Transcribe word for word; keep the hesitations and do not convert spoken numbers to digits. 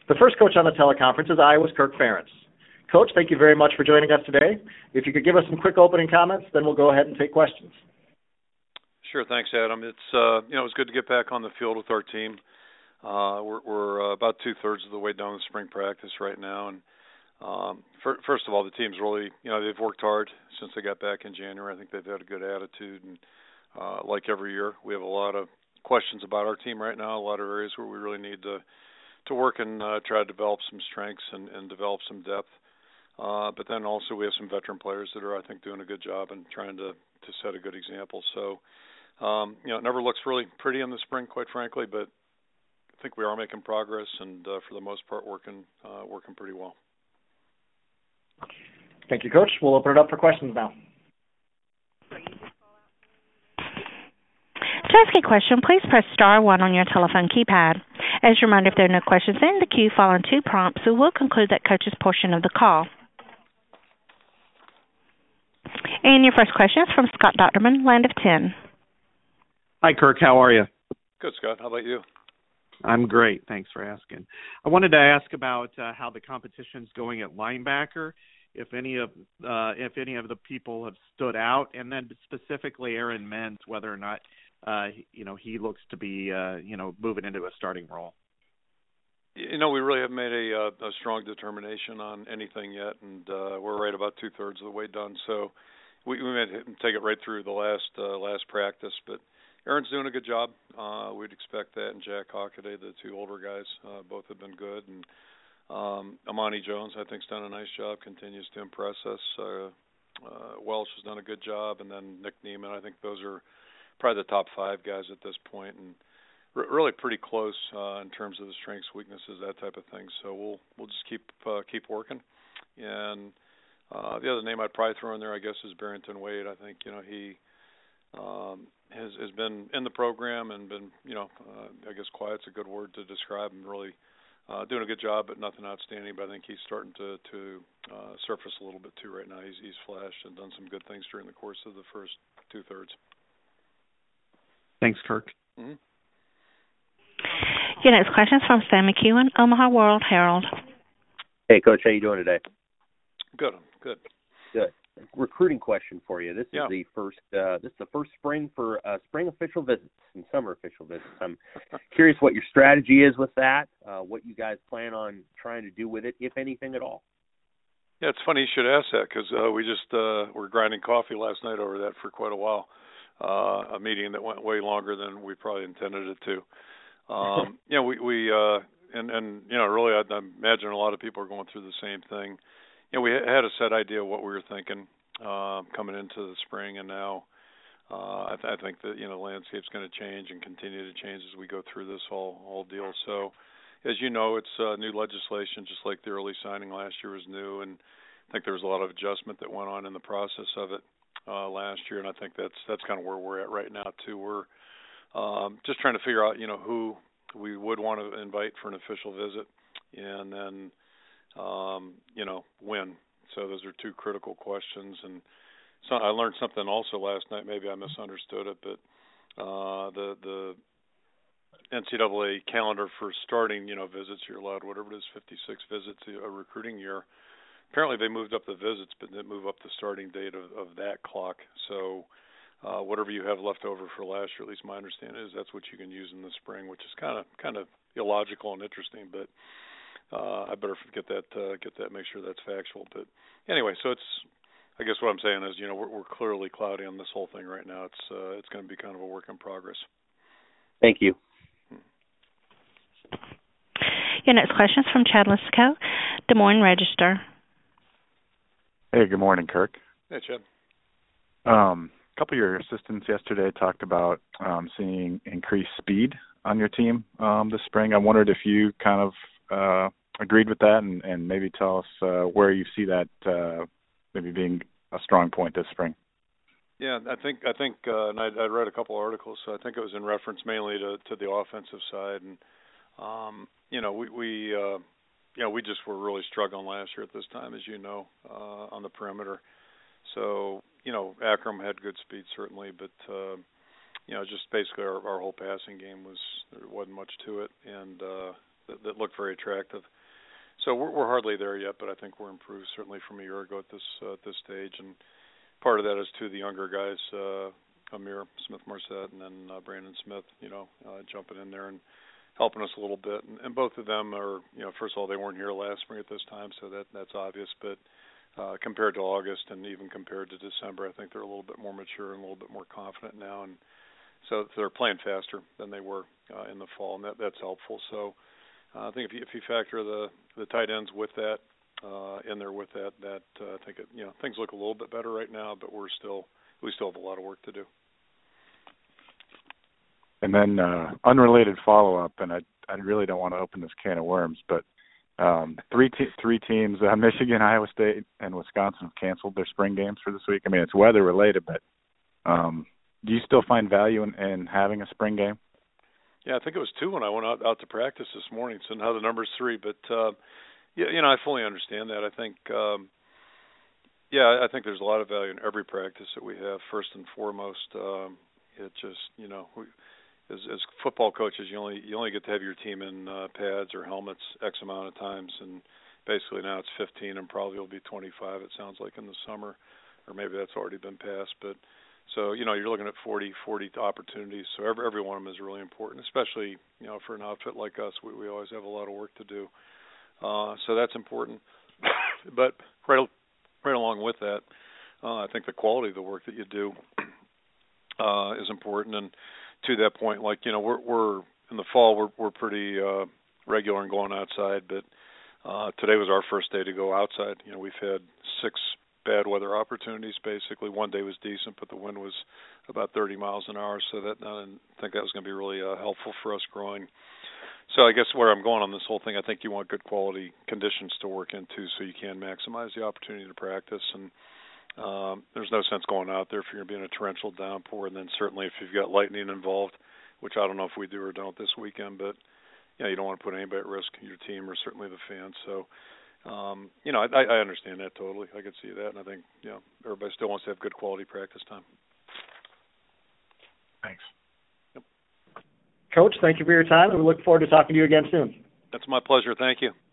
The first coach on the teleconference is Iowa's Kirk Ferentz. Coach, thank you very much for joining us today. If you could give us some quick opening comments, then we'll go ahead and take questions. Sure, thanks, Adam. It's uh, you know it's good to get back on the field with our team. Uh, we're we're uh, about two thirds of the way down the spring practice right now, and um, for, first of all, the team's really you know they've worked hard since they got back in January. I think they've had a good attitude, and uh, like every year, we have a lot of questions about our team right now. A lot of areas where we really need to to work and uh, try to develop some strengths and, and develop some depth. Uh, but then also we have some veteran players that are, I think, doing a good job and trying to, to set a good example. So, um, you know, it never looks really pretty in the spring, quite frankly, but I think we are making progress and, uh, for the most part, working uh, working pretty well. Thank you, Coach. We'll open it up for questions now. To ask a question, please press star one on your telephone keypad. As a reminder, if there are no questions in the queue following two prompts, we will conclude that coach's portion of the call. And your first question is from Scott Docterman, Land of ten. Hi, Kirk. How are you? Good, Scott. How about you? I'm great. Thanks for asking. I wanted to ask about uh, how the competition's going at linebacker, if any of uh, if any of the people have stood out, and then specifically Aaron Menz, whether or not uh, you know he looks to be uh, you know moving into a starting role. You know, we really haven't made a, uh, a strong determination on anything yet, and uh, we're right about two thirds of the way done. So we, we may take it right through the last uh, last practice, but Aaron's doing a good job. Uh, we'd expect that, and Jack Hockaday, the two older guys, uh, both have been good. And um, Amani Jones, I think, has done a nice job, continues to impress us. Uh, uh, Welsh has done a good job, and then Nick Neiman. I think those are probably the top five guys at this point, and r- really pretty close uh, in terms of the strengths, weaknesses, that type of thing. So we'll we'll just keep uh, keep working. And uh, the other name I'd probably throw in there, I guess, is Barrington Wade. I think you know he. Um, has has been in the program and been, you know, uh, I guess quiet's a good word to describe him, really uh, doing a good job, but nothing outstanding. But I think he's starting to, to uh, surface a little bit too right now. He's, he's flashed and done some good things during the course of the first two-thirds. Thanks, Kirk. Mm-hmm. Your next question is from Sam McEwen, Omaha World Herald. Hey, Coach, how you doing today? Good, good. Good. Recruiting question for you. This is yeah. the first. Uh, this is the first spring for uh, spring official visits and summer official visits. I'm curious what your strategy is with that. Uh, what you guys plan on trying to do with it, if anything at all. Yeah, it's funny you should ask that because uh, we just uh, were grinding coffee last night over that for quite a while. Uh, a meeting that went way longer than we probably intended it to. Um, you know, we we uh, and and you know, really, I, I imagine a lot of people are going through the same thing. You know, we had a set idea of what we were thinking uh, coming into the spring, and now uh, I, th- I think that you know the landscape's going to change and continue to change as we go through this whole whole deal. So, as you know, it's uh, new legislation, just like the early signing last year was new, and I think there was a lot of adjustment that went on in the process of it uh, last year, and I think that's that's kind of where we're at right now too. We're um, just trying to figure out you know who we would want to invite for an official visit, and then. Um, you know, when. So those are two critical questions. And so I learned something also last night. Maybe I misunderstood it, but uh, the the N C double A calendar for starting, you know, visits, you're allowed whatever it is, fifty-six visits a recruiting year. Apparently they moved up the visits, but didn't move up the starting date of, of that clock. So uh, whatever you have left over for last year, at least my understanding is that's what you can use in the spring, which is kind of kind of illogical and interesting, but. Uh, I better get that, uh, get that, make sure that's factual. But anyway, so it's, I guess what I'm saying is, you know, we're, we're clearly cloudy on this whole thing right now. It's, uh, it's going to be kind of a work in progress. Thank you. Your next question is from Chad Lissico, Des Moines Register. Hey, good morning, Kirk. Hey, Chad. Um, a couple of your assistants yesterday talked about um, seeing increased speed on your team um, this spring. I wondered if you kind of Uh, agreed with that, and, and maybe tell us uh, where you see that uh, maybe being a strong point this spring. Yeah, I think I think, uh, and I, I read a couple articles, so I think it was in reference mainly to, to the offensive side, and um, you know, we, we uh, you know, we just were really struggling last year at this time, as you know, uh, on the perimeter. So you know, Akram had good speed certainly, but uh, you know, just basically our, our whole passing game was there wasn't much to it, and uh, that, that look very attractive. So we're, we're hardly there yet, but I think we're improved certainly from a year ago at this uh, at this stage. And part of that is to the younger guys, uh, Amir Smith-Marset, and then uh, Brandon Smith, you know, uh, jumping in there and helping us a little bit. And, and both of them are, you know, first of all, they weren't here last spring at this time, so that that's obvious. But uh, compared to August and even compared to December, I think they're a little bit more mature and a little bit more confident now. And so they're playing faster than they were uh, in the fall, and that, that's helpful. So uh, I think if you, if you factor the, the tight ends with that, uh, in there with that, that uh, I think it, you know, things look a little bit better right now, but we're still we still have a lot of work to do. And then uh, unrelated follow-up, and I I really don't want to open this can of worms, but um, three te- three teams, uh, Michigan, Iowa State, and Wisconsin have canceled their spring games for this week. I mean, it's weather-related, but um, do you still find value in, in having a spring game? Yeah, I think it was two when I went out, out to practice this morning, so now the number's three. But, uh, yeah, you know, I fully understand that. I think, um, yeah, I think there's a lot of value in every practice that we have, first and foremost. Um, it just, you know, we, As, as football coaches, you only you only get to have your team in uh, pads or helmets X amount of times, and basically now it's fifteen, and probably will be twenty-five. It sounds like in the summer, or maybe that's already been passed. But so you know you're looking at forty, forty opportunities. So every every one of them is really important, especially you know for an outfit like us. We we always have a lot of work to do, uh, so that's important. But right right along with that, uh, I think the quality of the work that you do uh, is important. And to that point, like, you know, we're, we're in the fall, we're, we're pretty uh, regular in going outside, but uh, today was our first day to go outside. You know, we've had six bad weather opportunities, basically. One day was decent, but the wind was about thirty miles an hour, so that I didn't think that was going to be really uh, helpful for us growing. So I guess where I'm going on this whole thing, I think you want good quality conditions to work into so you can maximize the opportunity to practice. And Um, there's no sense going out there if you're going to be in a torrential downpour, and then certainly if you've got lightning involved, which I don't know if we do or don't this weekend, but you know, you don't want to put anybody at risk, your team or certainly the fans. So, um, you know, I, I understand that totally. I could see that, and I think you know everybody still wants to have good quality practice time. Thanks. Coach, thank you for your time, and we look forward to talking to you again soon. That's my pleasure. Thank you.